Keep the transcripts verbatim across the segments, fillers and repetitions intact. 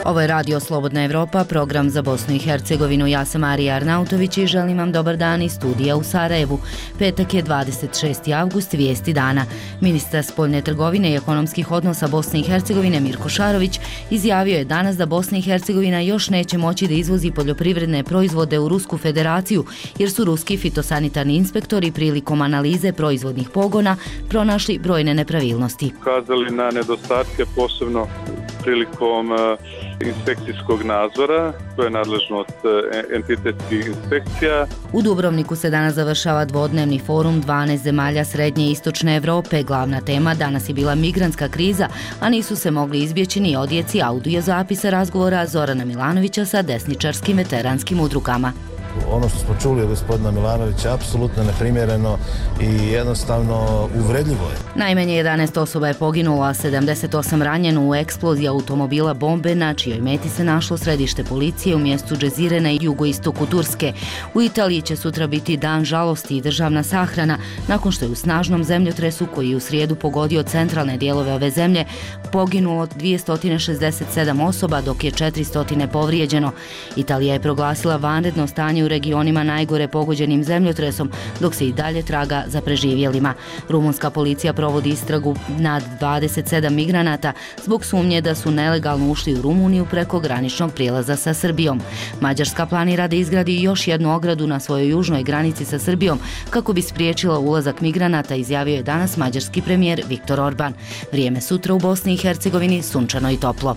Ovo je Radio Slobodna Evropa, program za Bosnu i Hercegovinu. Ja sam Marija Arnautović i želim vam dobar dan iz studija u Sarajevu. Petak je dvadeset šesti avgust, vijesti dana. Ministar spoljne trgovine i ekonomskih odnosa Bosne i Hercegovine Mirko Šarović izjavio je danas da Bosna i Hercegovina još neće moći da izvozi poljoprivredne proizvode u Rusku federaciju, jer su ruski fitosanitarni inspektori prilikom analize proizvodnih pogona pronašli brojne nepravilnosti. Ukazali na nedostatke, posebno prilikom inspekcijskog nadzora, to je nadležnost entitetskih inspekcija. U Dubrovniku se danas završava dvodnevni forum dvanaest zemalja Srednje i Istočne Evrope. Glavna tema danas je bila migrantska kriza, a nisu se mogli izbjeći ni odjeci audio zapisa razgovora Zorana Milanovića sa desničarskim veteranskim udrugama. Ono što smo čuli od gospodina Milanovića apsolutno neprimjereno i jednostavno uvredljivo je. Najmanje jedanaest osoba je poginulo, a sedamdeset osam ranjeno u eksploziji automobila bombe na čijoj meti se našlo središte policije u mjestu Džezire na jugoistoku Turske. U Italiji će sutra biti dan žalosti i državna sahrana nakon što je u snažnom zemljotresu koji je u srijedu pogodio centralne dijelove ove zemlje poginulo dvjesto šezdeset sedam osoba, dok je četiristo povrijeđeno. Italija je proglasila vanredno stanje u regionima najgore pogođenim zemljotresom, dok se i dalje traga za preživjelima. Rumunska policija provodi istragu nad dvadeset sedam migranata zbog sumnje da su nelegalno ušli u Rumuniju preko graničnog prijelaza sa Srbijom. Mađarska planira da izgradi još jednu ogradu na svojoj južnoj granici sa Srbijom kako bi spriječila ulazak migranata, izjavio je danas mađarski premijer Viktor Orban. Vrijeme sutra u Bosni i Hercegovini sunčano i toplo.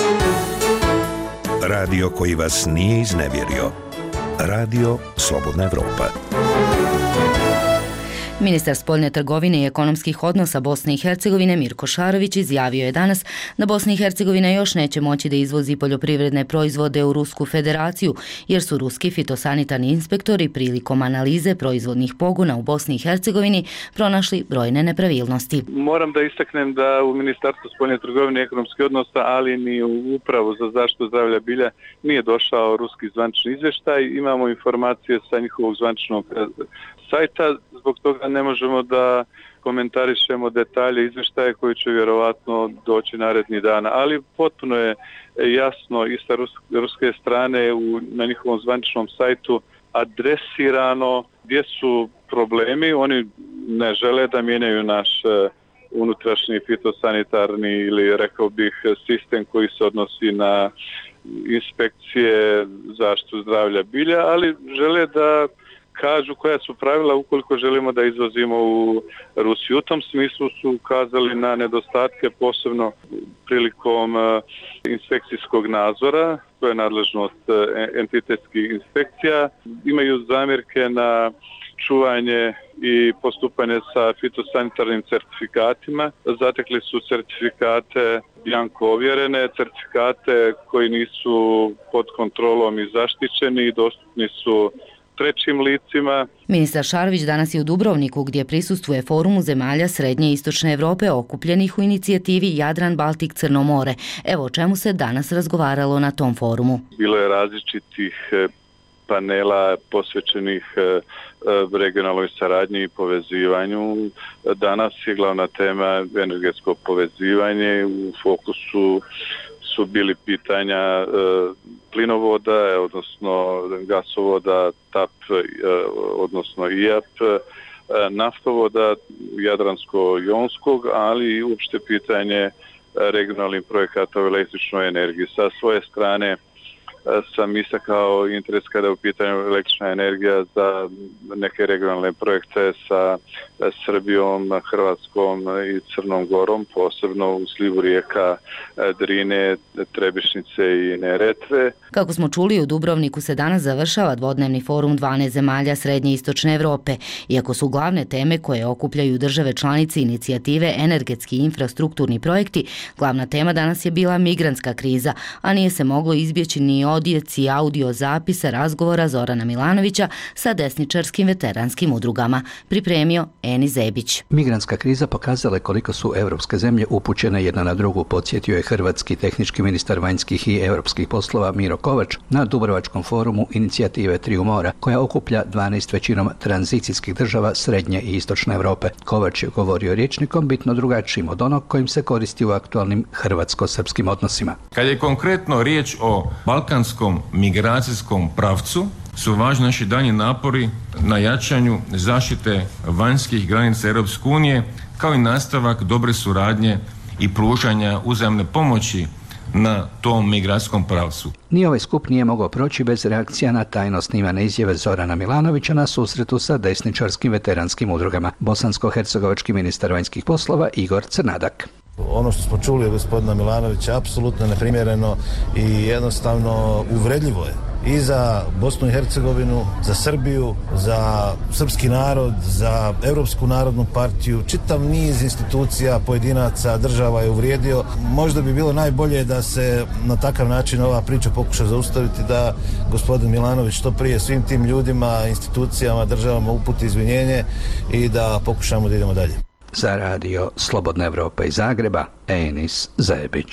Radio koji vas nije iznevjerio. Radio Slobodna Evropa. Ministar spoljne trgovine i ekonomskih odnosa Bosne i Hercegovine Mirko Šarović izjavio je danas da Bosna i Hercegovina još neće moći da izvozi poljoprivredne proizvode u Rusku federaciju, jer su ruski fitosanitarni inspektori prilikom analize proizvodnih pogona u Bosni i Hercegovini pronašli brojne nepravilnosti. Moram da istaknem da u Ministarstvu spoljne trgovine i ekonomskih odnosa, ali ni u Upravu za zaštitu zdravlja bilja nije došao ruski zvanični izvještaj. Imamo informacije sa njihovog zvaničnog sajta, zbog toga ne možemo da komentarišemo detalje izvještaje koji će vjerovatno doći naredni dana, ali potpuno je jasno i sa ruske strane u, na njihovom zvaničnom sajtu adresirano gdje su problemi. Oni ne žele da mijenjaju naš unutrašnji fitosanitarni ili rekao bih sistem koji se odnosi na inspekcije zaštitu zdravlja bilja, ali žele da kažu koja su pravila ukoliko želimo da izvozimo u Rusiju. U tom smislu su ukazali na nedostatke, posebno prilikom inspekcijskog nadzora, to je nadležnost entitetskih inspekcija. Imaju zamjerke na čuvanje i postupanje sa fitosanitarnim certifikatima. Zatekli su certifikate bjanko ovjerene, certifikate koji nisu pod kontrolom i zaštićeni i dostupni su trećim licima. Ministar Šarović danas je u Dubrovniku, gdje prisustvuje forumu zemalja Srednje i Istočne Evrope okupljenih u inicijativi Jadran, Baltik, Crno more. Evo o čemu se danas razgovaralo na tom forumu. Bilo je različitih panela posvećenih regionalnoj saradnji i povezivanju. Danas je glavna tema energetsko povezivanje. U fokusu su bili pitanja e, plinovoda, odnosno gasovoda, T A P, e, odnosno I A P, e, naftovoda Jadransko-jonskog, ali i uopšte pitanje regionalnih projekata u električnoj energiji. Sa svoje strane sam istakao interes kada je u pitanju električna energija za neke regionalne projekte sa Srbijom, Hrvatskom i Crnom Gorom, posebno u slivu rijeka Drine, Trebišnice i Neretve. Kako smo čuli, u Dubrovniku se danas završava dvodnevni forum dvanaest zemalja Srednje i Istočne Evrope. Iako su glavne teme koje okupljaju države članice inicijative energetski i infrastrukturni projekti, glavna tema danas je bila migrantska kriza, a nije se moglo izbjeći ni odjeci audio zapisa razgovora Zorana Milanovića sa desničarskim veteranskim udrugama. Pripremio Eni Zebić. Migrantska kriza pokazala je koliko su evropske zemlje upućene jedna na drugu, podsjetio je hrvatski tehnički ministar vanjskih i europskih poslova Miro Kovač na Dubrovačkom forumu inicijative Triju mora, koja okuplja dvanaest većinom tranzicijskih država srednje i istočne Europe. Kovač je govorio rječnikom bitno drugačijim od onog kojim se koristi u aktualnim hrvatsko-srpskim odnosima. Kad je konkretno riječ o balkanskom migracijskom pravcu, su važni naši daljnji napori na jačanju zaštite vanjskih granica Europske unije, kao i nastavak dobre suradnje i pružanja uzajamne pomoći na tom migracijskom pravcu. Ni ovaj skup nije mogao proći bez reakcija na tajno snimane izjave Zorana Milanovića na susretu sa desničarskim veteranskim udrugama. Bosansko-hercegovački ministar vanjskih poslova Igor Crnadak. Ono što smo čuli od gospodina Milanovića apsolutno neprimjereno i jednostavno uvredljivo je i za Bosnu i Hercegovinu, za Srbiju, za srpski narod, za Europsku narodnu partiju. Čitav niz institucija, pojedinaca, država je uvrijedio. Možda bi bilo najbolje da se na takav način ova priča pokuša zaustaviti, da gospodin Milanović što prije svim tim ljudima, institucijama, državama uputi izvinjenje i da pokušamo da idemo dalje. Za radio Slobodna Evropa iz Zagreba, Enis Zebić.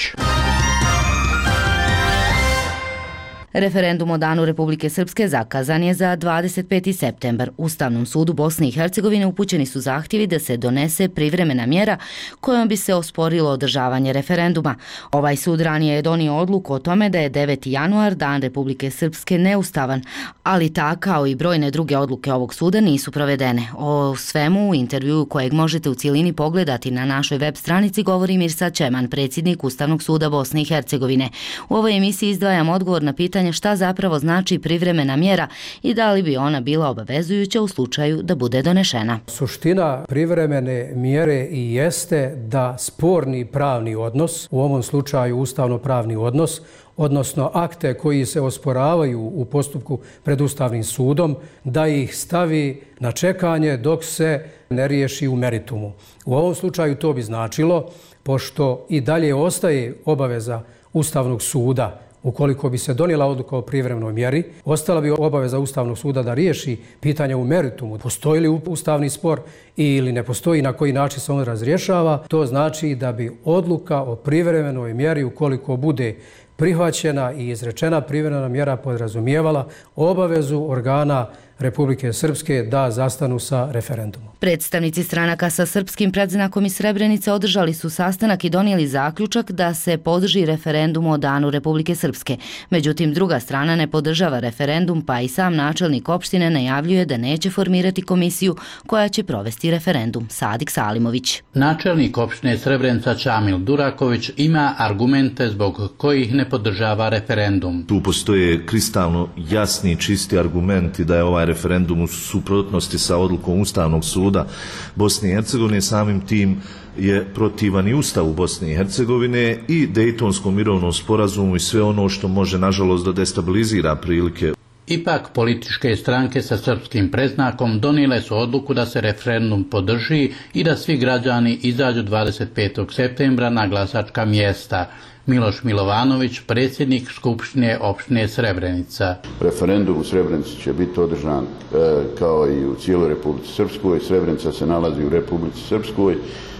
Referendum o Danu Republike Srpske zakazan je za dvadeset peti septembar. Ustavnom sudu Bosne i Hercegovine upućeni su zahtjevi da se donese privremena mjera kojom bi se osporilo održavanje referenduma. Ovaj sud ranije je donio odluku o tome da je deveti januar Dan Republike Srpske neustavan, ali ta kao i brojne druge odluke ovog suda nisu provedene. O svemu u intervjuu kojeg možete u cijelini pogledati na našoj web stranici govori Mirsad Čeman, predsjednik Ustavnog suda Bosne i Hercegovine. U ovoj emisiji izdvajam odgovor na pitanje šta zapravo znači privremena mjera i da li bi ona bila obavezujuća u slučaju da bude donešena. Suština privremene mjere i jeste da sporni pravni odnos, u ovom slučaju ustavno-pravni odnos, odnosno akte koji se osporavaju u postupku pred Ustavnim sudom, da ih stavi na čekanje dok se ne riješi u meritumu. U ovom slučaju to bi značilo, pošto i dalje ostaje obaveza Ustavnog suda, ukoliko bi se donijela odluka o privremenoj mjeri, ostala bi obaveza Ustavnog suda da riješi pitanje u meritumu. Postoji li ustavni spor ili ne postoji, na koji način se on razrješava, to znači da bi odluka o privremenoj mjeri, ukoliko bude prihvaćena i izrečena privremena mjera, podrazumijevala obavezu organa Republike Srpske da zastanu sa referendumom. Predstavnici stranaka sa srpskim predznakom iz Srebrenice održali su sastanak i donijeli zaključak da se podrži referendum o Danu Republike Srpske. Međutim, druga strana ne podržava referendum, pa i sam načelnik opštine najavljuje da neće formirati komisiju koja će provesti referendum. Sadik Salimović. Načelnik opštine Srebrenica Čamil Duraković ima argumente zbog kojih ne podržava referendum. Tu postoje kristalno jasni i čisti argumenti da je ovaj referendum u suprotnosti sa odlukom Ustavnog suda Bosne i Hercegovine, samim tim je protivan i Ustavu Bosne i Hercegovine i Dejtonskom mirovnom sporazumu i sve ono što može nažalost da destabilizira prilike. Ipak političke stranke sa srpskim predznakom donijele su odluku da se referendum podrži i da svi građani izađu dvadeset petog septembra na glasačka mjesta. Miloš Milovanović, predsjednik Skupštine opštine Srebrenica. Referendum u Srebrenici će biti održan e, kao i u cijeloj Republici Srpskoj. Srebrenica se nalazi u Republici Srpskoj. E,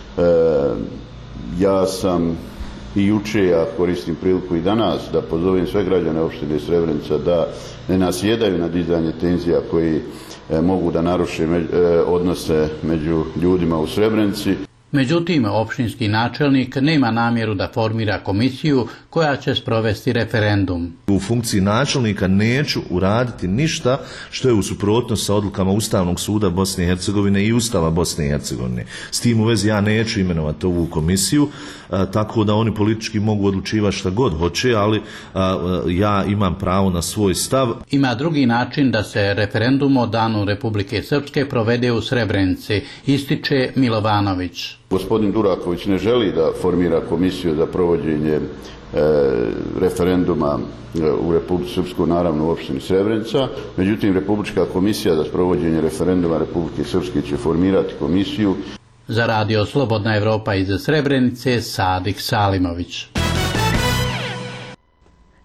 ja sam i juče, ja koristim priliku i danas da pozovem sve građane opštine Srebrenica da ne nasjedaju na dizanje tenzija koji e, mogu da naruše me, e, odnose među ljudima u Srebrenici. Međutim, opštinski načelnik nema namjeru da formira komisiju koja će sprovesti referendum. U funkciji načelnika neću uraditi ništa što je u suprotnosti sa odlukama Ustavnog suda Bosne i Hercegovine i Ustava Bosne i Hercegovine. S tim u vezi ja neću imenovati ovu komisiju, a, tako da oni politički mogu odlučivati šta god hoće, ali a, a, ja imam pravo na svoj stav. Ima drugi način da se referendum o Danu Republike Srpske provede u Srebrenici, ističe Milovanović. Gospodin Duraković ne želi da formira komisiju za provođenje e, referenduma u Republici Srpskoj, naravno u opštini Srebrenica. Međutim, Republička komisija za provođenje referenduma Republike Srpske će formirati komisiju. Za radio Slobodna Evropa iz Srebrenice, Sadik Salimović.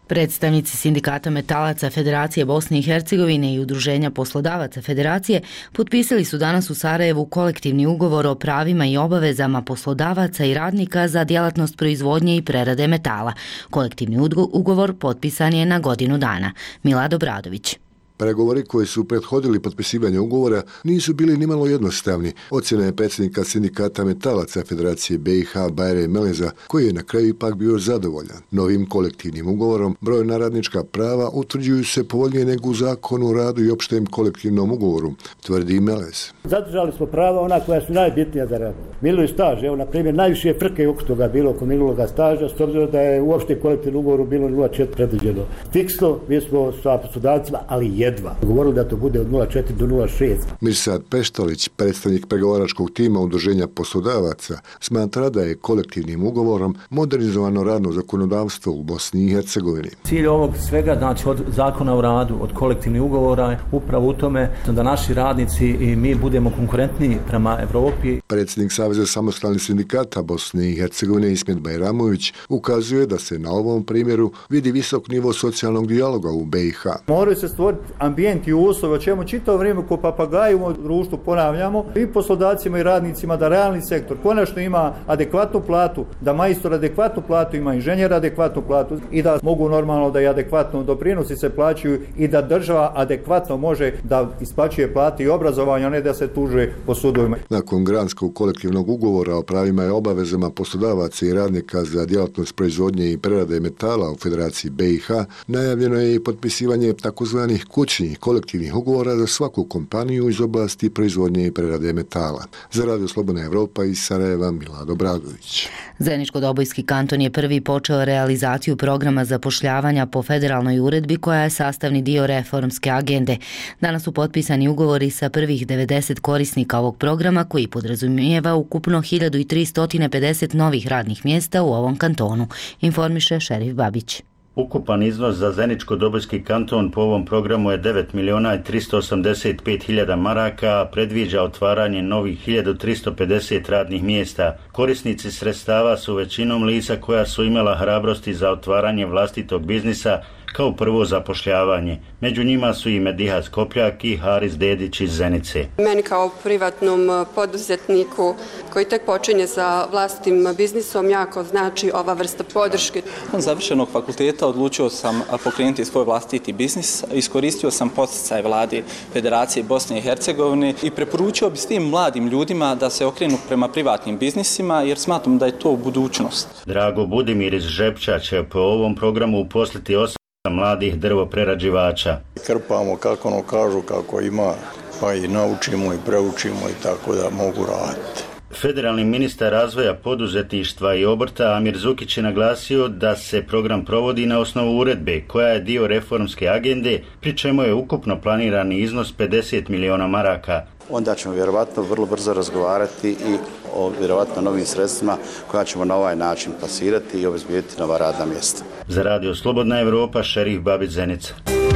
Predstavnici sindikata metalaca Federacije Bosne i Hercegovine i Udruženja poslodavaca Federacije potpisali su danas u Sarajevu kolektivni ugovor o pravima i obavezama poslodavaca i radnika za djelatnost proizvodnje i prerade metala. Kolektivni ugovor potpisan je na godinu dana. Milado Bradović. Pregovori koji su prethodili potpisivanju ugovora nisu bili nimalo jednostavni. Ocjena je predsjednika sindikata metalaca Federacije B i H Bajre Meleza, koji je na kraju ipak bio zadovoljan. Novim kolektivnim ugovorom brojna radnička prava utvrđuju se povoljnije nego u zakonu o radu i opštem kolektivnom ugovoru, tvrdi Melez. Zadržali smo prava ona koja su najbitnija za rad. Minuli staž, evo na primjer najviše frke oko toga bilo oko minuloga staža, s obzirom da je uopšte kolektivnom ugovoru bilo nula četiri predviđeno. Fiksno, mi smo sa poslodavcima, ali jedva. Govorili da to bude od nula četiri do nula šest. Mirsad Peštalić, predstavnik pregovaračkog tima Udruženja poslodavaca, smatra da je kolektivnim ugovorom modernizovano radno zakonodavstvo u Bosni i Hercegovini. Cilj ovog svega, znači od zakona o radu, od kolektivnih ugovora je upravo u tome da naši radnici i mi budemo konkurentniji prema Evropi. Predsjednik Saveza samostalnih sindikata Bosne i Hercegovine Ismet Bajramović ukazuje da se na ovom primjeru vidi visok nivo socijalnog dijaloga u B i H. Moraju se stvoriti ambijent i uslovi, o čemu čitavo vrijeme ko papagaji u društvu ponavljamo, i poslodavcima i radnicima da realni sektor konačno ima adekvatnu platu, da majstor adekvatnu platu ima, inženjer adekvatnu platu i da mogu normalno da i adekvatno doprinosi se plaćaju i da država adekvatno može da isplaćuje plati i obrazovanje, a ne da se tužuje po sudovima. Nakon granskog kolektivnog ugovora o pravima i obavezama poslodavaca i radnika za djelatnost proizvodnje i prerade metala u Federaciji B i H, najavljeno je i potpisivanje takozvanih kućnih kolektivnih ugovora za svaku kompaniju iz oblasti proizvodnje i prerade metala. Za Radio Slobodna Evropa iz Sarajeva, Milado Bradović. Zeničko-Dobojski kanton je prvi počeo realizaciju programa zapošljavanja po federalnoj uredbi koja je sastavni dio reformske agende. Danas su potpisani ugovori sa prvih devedeset korisnika ovog programa koji podrazumijeva ukupno hiljadu tristo pedeset novih radnih mjesta u ovom kantonu, informiše Šerif Babić. Ukupan iznos za Zeničko-Dobojski kanton po ovom programu je devet miliona tristo osamdeset pet hiljada maraka, a predviđa otvaranje novih hiljadu tristo pedeset radnih mjesta. Korisnici sredstava su većinom lica koja su imala hrabrosti za otvaranje vlastitog biznisa kao prvo zapošljavanje. Među njima su i Mediha Skopljak i Haris Dedić iz Zenice. Meni kao privatnom poduzetniku koji tek počinje sa vlastitim biznisom jako znači ova vrsta podrške. Nakon završenog fakulteta odlučio sam pokrenuti svoj vlastiti biznis. Iskoristio sam podsticaj vlade Federacije Bosne i Hercegovine i preporučio bi s tim mladim ljudima da se okrenu prema privatnim biznisima jer smatram da je to budućnost. Drago Budimir iz Žepča će po ovom programu uposliti osam mladih drvoprerađivača. Krpamo kako ono kažu, kako ima, pa i naučimo i preučimo i tako da mogu raditi. Federalni ministar razvoja poduzetništva i obrta Amir Zukić je naglasio da se program provodi na osnovu uredbe koja je dio reformske agende, pri čemu je ukupno planirani iznos pedeset miliona maraka. Onda ćemo vjerovatno vrlo brzo razgovarati i o vjerovatno novim sredstvima koja ćemo na ovaj način plasirati i obezbijediti nova radna mjesta. Za Radio Slobodna Evropa, Šerif Babić, Zenica.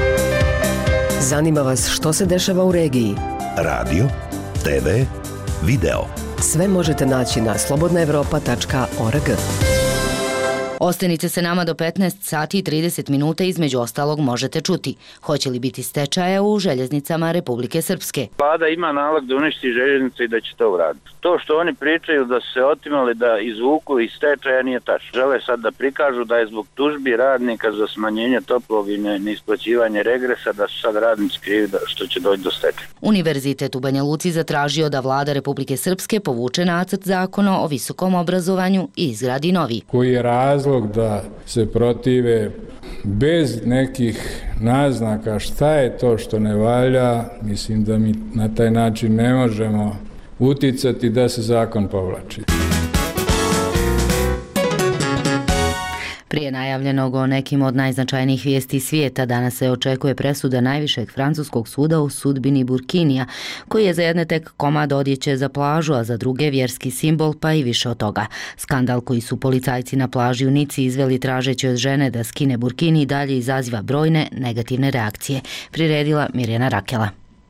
Zanima vas što se dešava u regiji? Radio, te ve, video. Sve možete naći na slobodna evropa tačka org. Ostanite se nama do petnaest sati i trideset minuta, između ostalog možete čuti. Hoće li biti stečaja u željeznicama Republike Srpske? Vlada ima nalog da uništi željeznice i da će to uraditi. To što oni pričaju da se otimali da izvuku iz stečaja nije tačno. Žele sad da prikažu da je zbog tužbi radnika za smanjenje toplog i neisplaćivanje regresa da su sad radnici krivi što će doći do stečaja. Univerzitet u Banja Luci zatražio da vlada Republike Srpske povuče nacrt zakona o visokom obrazovanju i izgradi novi. Koji je razlog da se protive bez nekih naznaka šta je to što ne valja? Mislim da mi na taj način ne možemo uticati da se zakon povlači. Prije najavljenog o nekim od najznačajnijih vijesti svijeta, danas se očekuje presuda najvišeg francuskog suda u sudbini Burkinija, koji je za jedne tek komad odjeće za plažu, a za druge vjerski simbol, pa i više od toga. Skandal koji su policajci na plaži u Nici izveli tražeći od žene da skine burkini i dalje izaziva brojne negativne reakcije. Priredila Mirjana Rakela.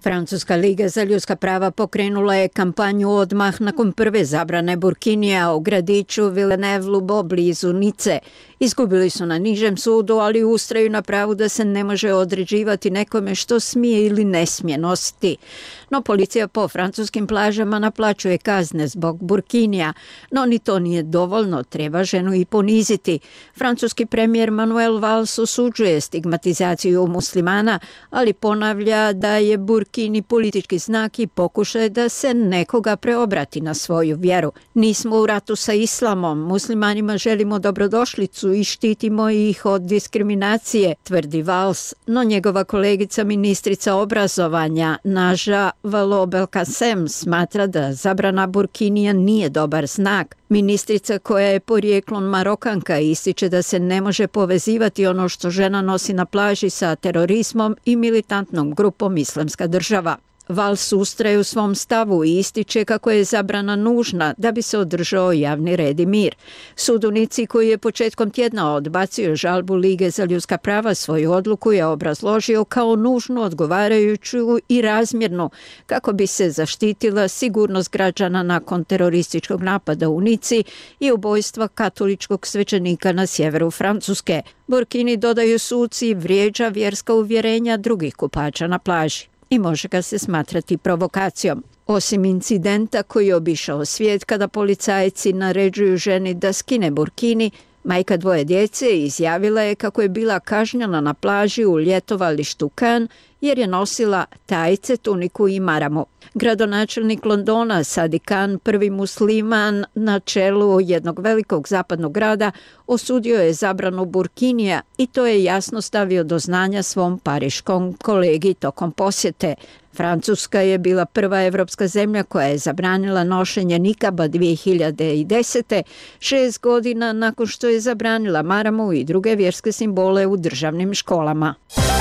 Francuska liga za ljudska prava pokrenula je kampanju odmah nakon prve zabrane burkinija u gradiću Villeneuve-Loubet blizu Nice. Izgubili su na nižem sudu, ali ustraju na pravu da se ne može određivati nekome što smije ili ne smije nositi. No policija po francuskim plažama naplaćuje kazne zbog burkinija, no ni to nije dovoljno, treba ženu i poniziti. Francuski premijer Manuel Valls osuđuje stigmatizaciju muslimana, ali ponavlja da je burkini politički znak i pokušaj da se nekoga preobrati na svoju vjeru. Nismo u ratu sa islamom, muslimanima želimo dobrodošlicu i štitimo ih od diskriminacije, tvrdi Valls, no njegova kolegica ministrica obrazovanja Naža Vallaud-Belkacem smatra da zabrana burkinija nije dobar znak. Ministrica koja je porijeklom Marokanka ističe da se ne može povezivati ono što žena nosi na plaži sa terorizmom i militantnom grupom Islamska država. Valls ustraje u svom stavu i ističe kako je zabrana nužna da bi se održao javni red i mir. Sud u Nici, koji je početkom tjedna odbacio žalbu Lige za ljudska prava, svoju odluku je obrazložio kao nužnu, odgovarajuću i razmjernu kako bi se zaštitila sigurnost građana nakon terorističkog napada u Nici i ubojstva katoličkog svećenika na sjeveru Francuske. Burkini, dodaju suci, vrijeđa vjerska uvjerenja drugih kupača na plaži i može ga se smatrati provokacijom. Osim incidenta koji je obišao svijet kada policajci naređuju ženi da skine burkini, majka dvoje djece izjavila je kako je bila kažnjena na plaži u ljetovalištu Cannes jer je nosila tajce, tuniku i maramu. Gradonačelnik Londona Sadi Khan, prvi musliman na čelu jednog velikog zapadnog grada, osudio je zabranu burkinija i to je jasno stavio do znanja svom pariškom kolegi tokom posjete. Francuska je bila prva evropska zemlja koja je zabranila nošenje nikaba dvije hiljade desete, šest godina nakon što je zabranila maramu i druge vjerske simbole u državnim školama.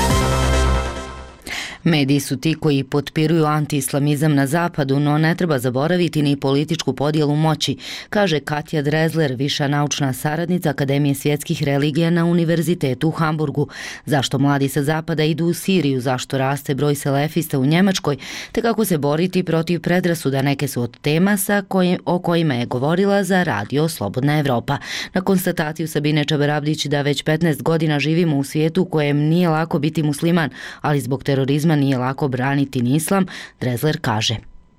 Mediji su ti koji potpiruju antiislamizam na zapadu, no ne treba zaboraviti ni političku podjelu moći, kaže Katja Drezler, viša naučna saradnica Akademije svjetskih religija na Univerzitetu u Hamburgu. Zašto mladi sa zapada idu u Siriju, zašto raste broj selefista u Njemačkoj, te kako se boriti protiv predrasuda, neke su od tema sa kojim, o kojima je govorila za radio Slobodna Evropa. Na konstataciju Sabine Čabarabdić da već petnaest godina živimo u svijetu u kojem nije lako biti musliman, ali zbog terorizma nije lako braniti ni islam, Drezler kaže.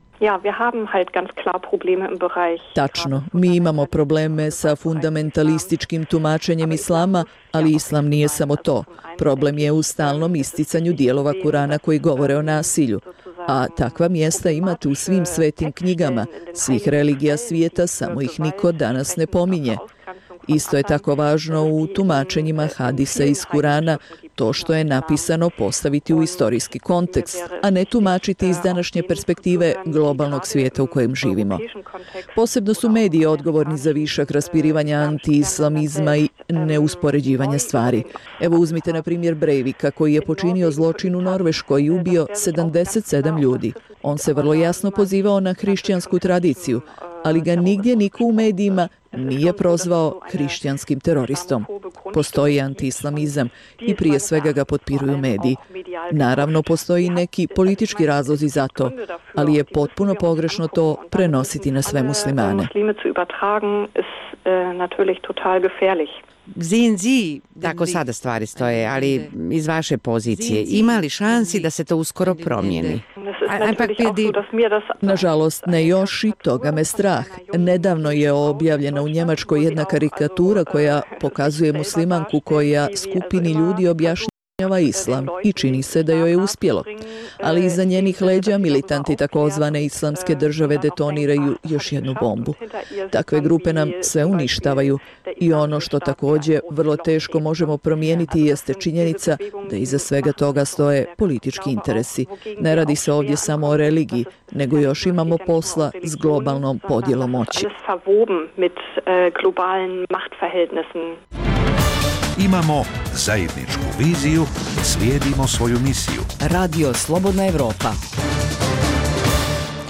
Tačno, mi imamo probleme sa fundamentalističkim tumačenjem islama, ali islam nije samo to. Problem je u stalnom isticanju dijelova Kurana koji govore o nasilju. A takva mjesta imate u svim svetim knjigama, svih religija svijeta, samo ih niko danas ne pominje. Isto je tako važno u tumačenjima hadisa iz Kurana, to što je napisano postaviti u istorijski kontekst, a ne tumačiti iz današnje perspektive globalnog svijeta u kojem živimo. Posebno su mediji odgovorni za višak raspirivanja antiislamizma i neuspoređivanja stvari. Evo uzmite na primjer Breivika koji je počinio zločin u Norveškoj i ubio sedamdeset sedam ljudi. On se vrlo jasno pozivao na hrišćansku tradiciju, ali ga nigdje niko u medijima nije prozvao hrišćanskim teroristom. Postoji antiislamizam i prije svega ga potpiruju mediji. Naravno, postoji neki politički razlozi za to, ali je potpuno pogrešno to prenositi na sve muslimane. Tako sada stvari stoje, ali iz vaše pozicije ima li šansi da se to uskoro promijeni? Nažalost, ne još i toga me strah. Nedavno je objavljena u Njemačkoj jedna karikatura koja pokazuje muslimanku koja skupini ljudi objašnjava islam i čini se da joj je uspjelo. Ali iza njenih leđa militanti takozvane islamske države detoniraju još jednu bombu. Takve grupe nam sve uništavaju i ono što također vrlo teško možemo promijeniti jeste činjenica da iza svega toga stoje politički interesi. Ne radi se ovdje samo o religiji, nego još imamo posla s globalnom podjelom moći. Imamo zajedničku viziju, slijedimo svoju misiju. Radio Slobodna Evropa.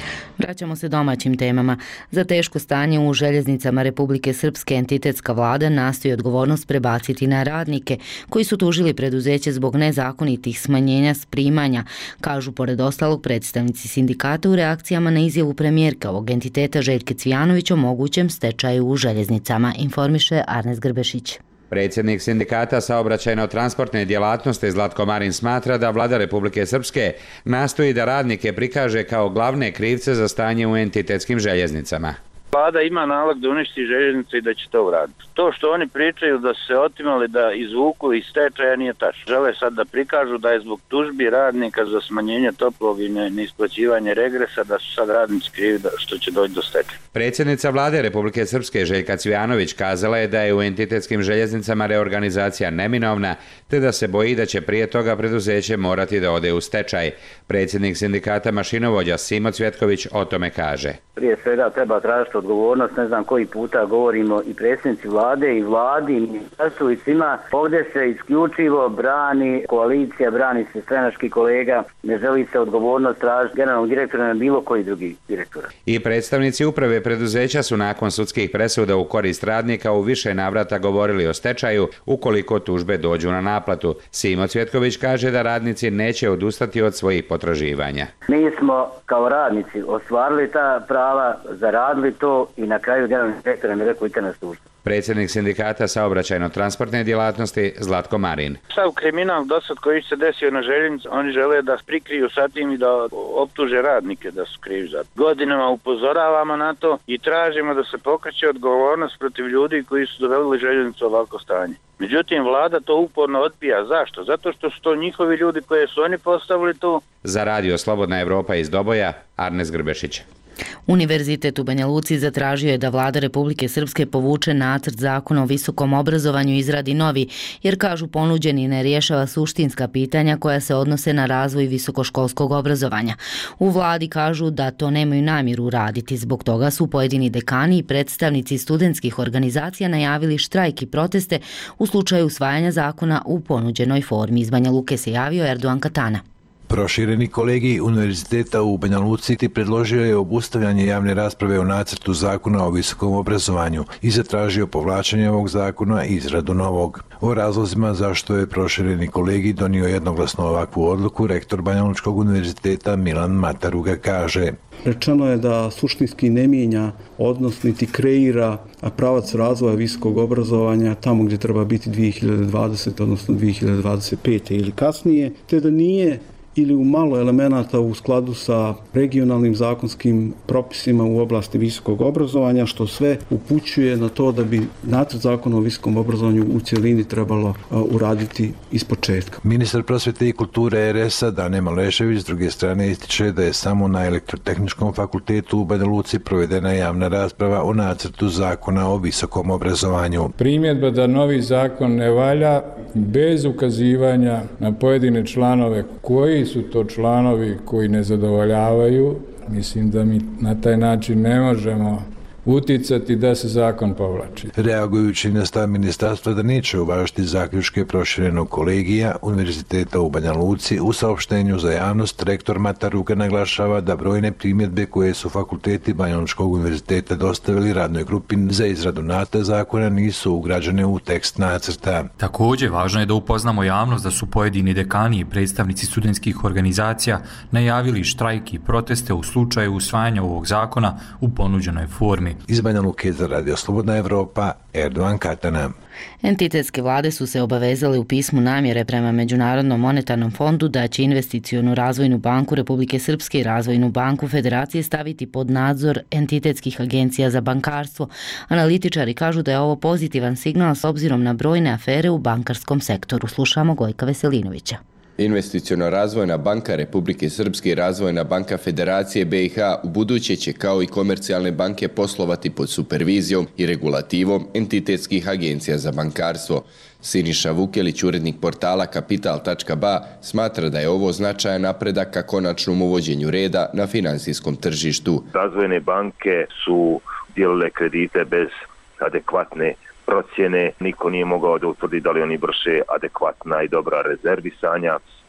Vraćamo se domaćim temama. Za teško stanje u željeznicama Republike Srpske entitetska vlada nastoji odgovornost prebaciti na radnike koji su tužili preduzeće zbog nezakonitih smanjenja primanja, kažu pored ostalog predstavnici sindikata u reakcijama na izjavu premijerke ovog entiteta Željke Cvijanović o mogućem stečaju u željeznicama, informiše Arnes Grbešić. Predsjednik sindikata saobraćajno-transportne djelatnosti Zlatko Marin smatra da vlada Republike Srpske nastoji da radnike prikaže kao glavne krivce za stanje u entitetskim željeznicama. Vlada ima nalog da uništi željeznice i da će to uraditi. To što oni pričaju da su se otimali da izvuku iz stečaja nije tačno. Žele sad da prikažu da je zbog tužbi radnika za smanjenje toplovine, neisplaćivanje regresa, da su sad radnici krivi da što će doći do stečaja. Predsjednica vlade Republike Srpske Željka Cvijanović kazala je da je u entitetskim željeznicama reorganizacija neminovna, te da se boji da će prije toga preduzeće morati da ode u stečaj. Predsjednik sindikata mašinovođa Simo Cvjetković o tome kaže. Prije svega treba tražiti odgovornost, ne znam koji puta govorimo i predsjednici vlade i vladi i ministarstvu i svima. Ovdje se isključivo brani koalicija, brani se stranački kolega, ne želi se odgovornost tražiti generalnog direktora na bilo koji drugi direktora. I predstavnici uprave preduzeća su nakon sudskih presuda u korist radnika u više navrata govorili o stečaju ukoliko tužbe dođu na naplatu. Simo Cvjetković kaže da radnici neće odustati od svojih potraživanja. Mi smo kao radnici ostvarili ta prava, zaradili to i na kraju generalni direktor nam je rekao idite na službu. Predsjednik sindikata saobraćajno-transportne djelatnosti Zlatko Marin. Sav kriminal dosad koji se desio na željeznici, oni žele da prikriju sa tim i da optuže radnike da su krivi za to. Godinama upozoravamo na to i tražimo da se pokreće odgovornost protiv ljudi koji su doveli željeznicu ovako stanje. Međutim, vlada to uporno odbija. Zašto? Zato što su to njihovi ljudi koje su oni postavili tu. Za radio Slobodna Evropa iz Doboja, Arnes Grbešić. Univerzitet u Banja Luci zatražio je da vlada Republike Srpske povuče nacrt zakona o visokom obrazovanju i izradi novi, jer kažu ponuđeni ne rješava suštinska pitanja koja se odnose na razvoj visokoškolskog obrazovanja. U vladi kažu da to nemaju namjeru uraditi, zbog toga su pojedini dekani i predstavnici studentskih organizacija najavili štrajk i proteste u slučaju usvajanja zakona u ponuđenoj formi. Iz Banja Luke se javio Erdogan Katana. Prošireni kolegij Univerziteta u Banja Luci predložio je obustavljanje javne rasprave o nacrtu zakona o visokom obrazovanju i zatražio povlačenje ovog zakona i izradu novog. O razlozima zašto je prošireni kolegij donio jednoglasno ovakvu odluku, rektor Banja Lučkog univerziteta Milan Mataruga kaže. Rečeno je da suštinski ne mijenja odnos niti kreira pravac razvoja visokog obrazovanja tamo gdje treba biti dvije hiljade dvadesete. odnosno dvije hiljade dvadeset pete ili kasnije, te da nije ili u malo elemenata u skladu sa regionalnim zakonskim propisima u oblasti visokog obrazovanja, što sve upućuje na to da bi nacrt zakona o visokom obrazovanju u cjelini trebalo uraditi ispočetka. Ministar prosvjete i kulture er es a Dane Malešević s druge strane ističe da je samo na Elektrotehničkom fakultetu u Banja Luci provedena javna rasprava o nacrtu zakona o visokom obrazovanju. Primjedba da novi zakon ne valja bez ukazivanja na pojedine članove koji su to članovi koji ne zadovoljavaju, mislim da mi na taj način ne možemo uticati da se zakon povlači. Reagujući na stav ministarstva da neće uvažiti zaključke proširenog kolegija Univerziteta u Banja Luci, u saopštenju za javnost rektor Mataruga naglašava da brojne primjedbe koje su fakulteti Banja Lučkog univerziteta dostavili radnoj grupi za izradu nacrta zakona nisu ugrađene u tekst nacrta. Također, važno je da upoznamo javnost da su pojedini dekani i predstavnici studentskih organizacija najavili štrajk i proteste u slučaju usvajanja ovog zakona u ponuđenoj formi. Iz Banja Luke za radio Slobodna Evropa, Erdogan Katana. Entitetske vlade su se obavezale u pismu namjere prema Međunarodnom monetarnom fondu da će Investicionu razvojnu banku Republike Srpske i Razvojnu banku Federacije staviti pod nadzor entitetskih agencija za bankarstvo. Analitičari kažu da je ovo pozitivan signal s obzirom na brojne afere u bankarskom sektoru. Slušamo Gojka Veselinovića. Investiciona razvojna banka Republike Srpske i Razvojna banka Federacije be i ha u buduće će kao i komercijalne banke poslovati pod supervizijom i regulativom entitetskih agencija za bankarstvo. Siniša Vukelić, urednik portala kapital tačka ba, smatra da je ovo značajan napredak ka konačnom uvođenju reda na finansijskom tržištu. Razvojne banke su dijelile kredite bez adekvatne procjene, niko nije mogao da utvrdi da li oni vrše adekvatna i dobra rezervisanja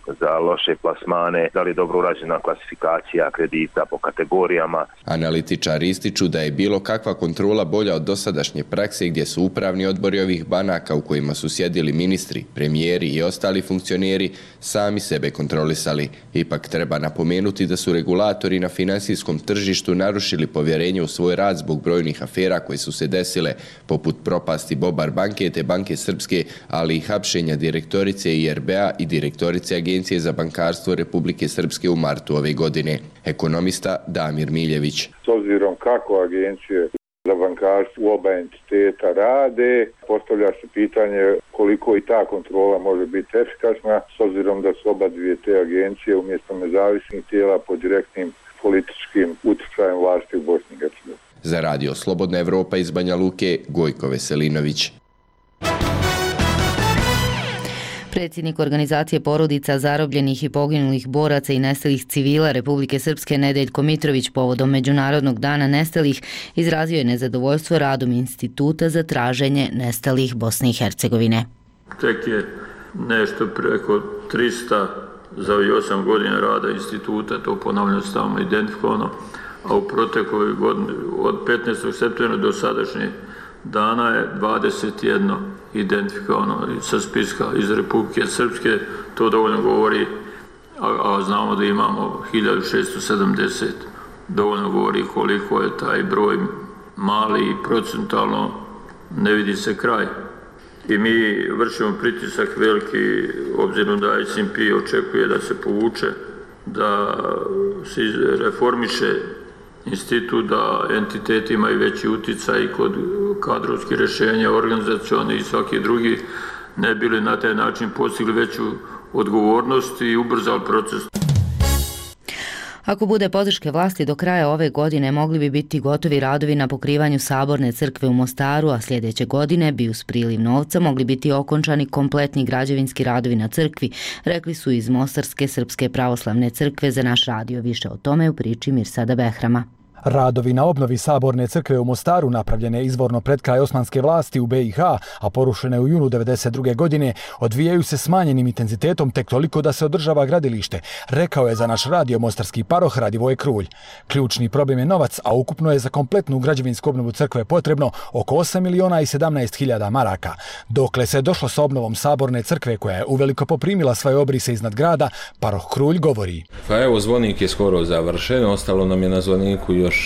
za loše plasmane, da li je dobro urađena klasifikacija kredita po kategorijama. Analitičari ističu da je bilo kakva kontrola bolja od dosadašnje prakse gdje su upravni odbori ovih banaka u kojima su sjedili ministri, premijeri i ostali funkcioneri sami sebe kontrolisali. Ipak treba napomenuti da su regulatori na finansijskom tržištu narušili povjerenje u svoj rad zbog brojnih afera koje su se desile, poput propasti Bobar banke te Banke Srpske, ali i hapšenja direktorice I R B-a i direktorice Agencije za bankarstvo Republike Srpske u martu ove godine. Ekonomista Damir Miljević. S obzirom kako agencije za bankarstvo u oba entiteta rade, postavlja se pitanje koliko i ta kontrola može biti efikasna, s obzirom da su oba dvije te agencije umjesto nezavisnih tijela pod direktnim političkim utjecajem vlasti u Bosni i Hercegovini. Za Radio Slobodna Evropa iz Banja Luke, Gojko Veselinović. Predsjednik organizacije porodica zarobljenih i poginulih boraca i nestalih civila Republike Srpske Nedeljko Mitrović povodom Međunarodnog dana nestalih izrazio je nezadovoljstvo radom Instituta za traženje nestalih Bosne i Hercegovine. Tek je nešto preko trista za ovih osam godina rada instituta, to ponavljam stalno identifikovano, a u protekloj godini od petnaestog septembra do sadašnje dana je dvadeset jedno identifikovano sa spiska iz Republike Srpske. To dovoljno govori, a, a znamo da imamo hiljadu šessto sedamdeset, dovoljno govori koliko je taj broj mali i procentualno ne vidi se kraj. I mi vršimo pritisak veliki, obzirom da I C M P očekuje da se povuče, da se reformiše institut, da entiteti imaju veći uticaj kod kadrovskih rješenja, organizacioni i svaki drugi, ne bili na taj način postigli veću odgovornost i ubrzali proces. Ako bude podrške vlasti do kraja ove godine, mogli bi biti gotovi radovi na pokrivanju Saborne crkve u Mostaru, a sljedeće godine bi uz priliv novca mogli biti okončani kompletni građevinski radovi na crkvi, rekli su iz Mostarske Srpske pravoslavne crkve za naš radio. Više o tome u priči Mirsada Behrama. Radovi na obnovi Saborne crkve u Mostaru, napravljene izvorno pred kraj osmanske vlasti u B i H, a porušene u junu devedeset druge godine, odvijaju se smanjenim intenzitetom tek toliko da se održava gradilište, rekao je za naš radio mostarski paroh Radivoje Krulj. Ključni problem je novac, a ukupno je za kompletnu građevinsku obnovu crkve potrebno oko osam miliona i sedamnaest hiljada maraka. Dokle se došlo sa obnovom Saborne crkve, koja je uveliko poprimila svoje obrise iznad grada, paroh Krulj govori. Pa evo, zvonik je skoro završen, ostalo nam je na zvoniku još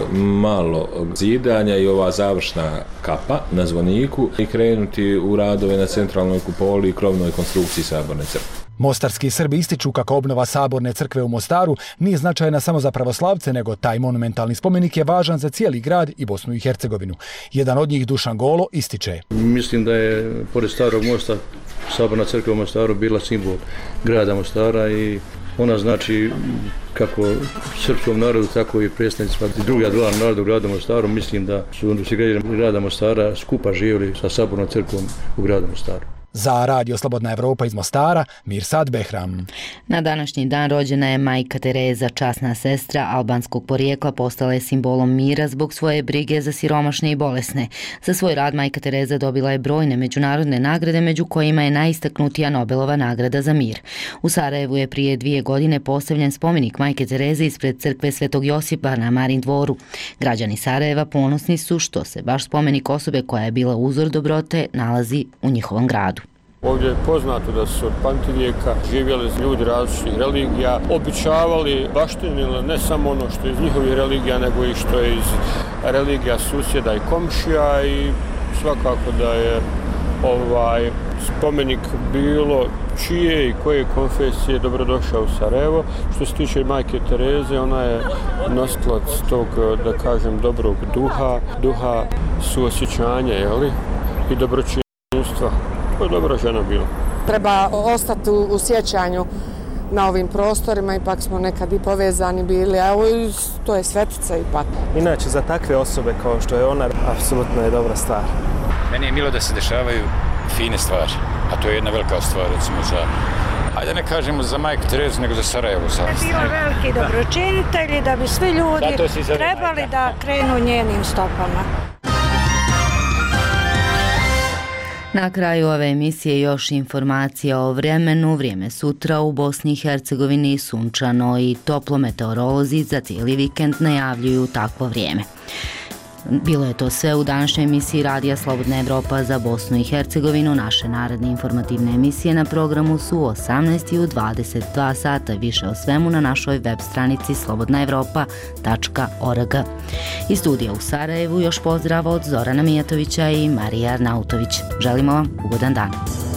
malo zidanja i ova završna kapa na zvoniku i krenuti u radove na centralnoj kupoli i krovnoj konstrukciji Saborne crkve. Mostarski Srbi ističu kako obnova Saborne crkve u Mostaru nije značajna samo za pravoslavce, nego taj monumentalni spomenik je važan za cijeli grad i Bosnu i Hercegovinu. Jedan od njih, Dušan Golo, ističe. Mislim da je, pored Starog mosta, Saborna crkva u Mostaru bila simbol grada Mostara i ona znači kako srpskom narodu, tako i predstavnicima druga dva naroda u gradu Mostaru. Mislim da su svi građani grada Mostara skupa živjeli sa Sabornom crkvom u gradu Mostaru. Za Radio Slobodna Evropa iz Mostara, Mirsad Behram. Na današnji dan rođena je majka Tereza, časna sestra albanskog porijekla, postala je simbolom mira zbog svoje brige za siromašne i bolesne. Za svoj rad majka Tereza dobila je brojne međunarodne nagrade, među kojima je najistaknutija Nobelova nagrada za mir. U Sarajevu je prije dvije godine postavljen spomenik majke Tereze ispred crkve Svetog Josipa na Marin dvoru. Građani Sarajeva ponosni su što se baš spomenik osobe koja je bila uzor dobrote nalazi u njihovom gradu. Ovdje je poznato da su od pamtivijeka živjeli ljudi različitih religija, običavali, baštinili ne samo ono što je iz njihovih religija, nego i što je iz religija susjeda i komšija, i svakako da je ovaj spomenik bilo čije i koje konfesije dobrodošao u Sarajevo. Što se tiče majke Tereze, ona je nosilac tog, da kažem, dobrog duha, duha suosjećanja, jeli, i dobročinstva. To je dobra žena bila. Treba ostati u, u sjećanju na ovim prostorima, ipak smo nekad i povezani bili, a ovo to je svetica ipak. Inače, za takve osobe kao što je ona, apsolutno je dobra stvar. Meni je milo da se dešavaju fine stvari, a to je jedna velika stvar, recimo za, ajde ne kažemo za majku Terezu, nego za Sarajevo. Da bi bilo veliki dobročinitelji, da bi svi ljudi trebali da krenu njenim stopama. Na kraju ove emisije još informacija o vremenu. Vrijeme sutra u Bosni i Hercegovini sunčano i toplo. Meteorolozi za cijeli vikend najavljuju takvo vrijeme. Bilo je to sve u današnjoj emisiji Radija Slobodna Evropa za Bosnu i Hercegovinu. Naše naredne informativne emisije na programu su u osamnaest i u dvadeset dva sata. Više o svemu na našoj web stranici slobodna evropa tačka org. Iz studija u Sarajevu još pozdrav od Zorana Mijatovića i Marije Arnautović. Želimo vam ugodan dan.